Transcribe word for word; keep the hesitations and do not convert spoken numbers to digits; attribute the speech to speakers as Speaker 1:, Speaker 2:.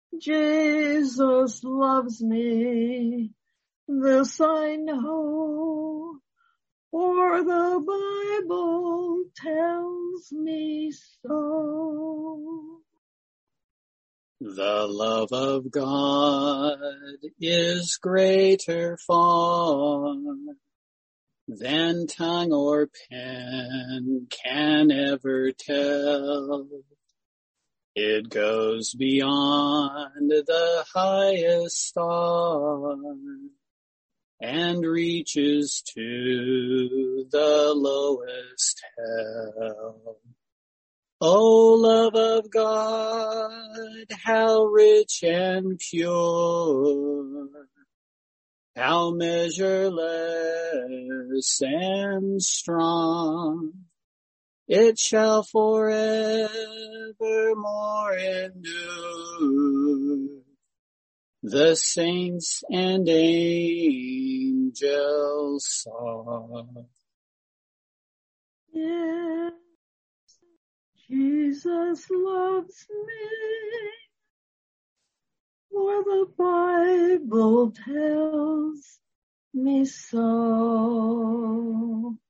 Speaker 1: Jesus loves me, this I know, for the Bible tells me so.
Speaker 2: The love of God is greater far than tongue or pen can ever tell. It goes beyond the highest star and reaches to the lowest hell. O love of God, how rich and pure, how measureless and strong, it shall forevermore endure. The saints and angels' song.
Speaker 1: Yes, Jesus loves me, for the Bible tells me so.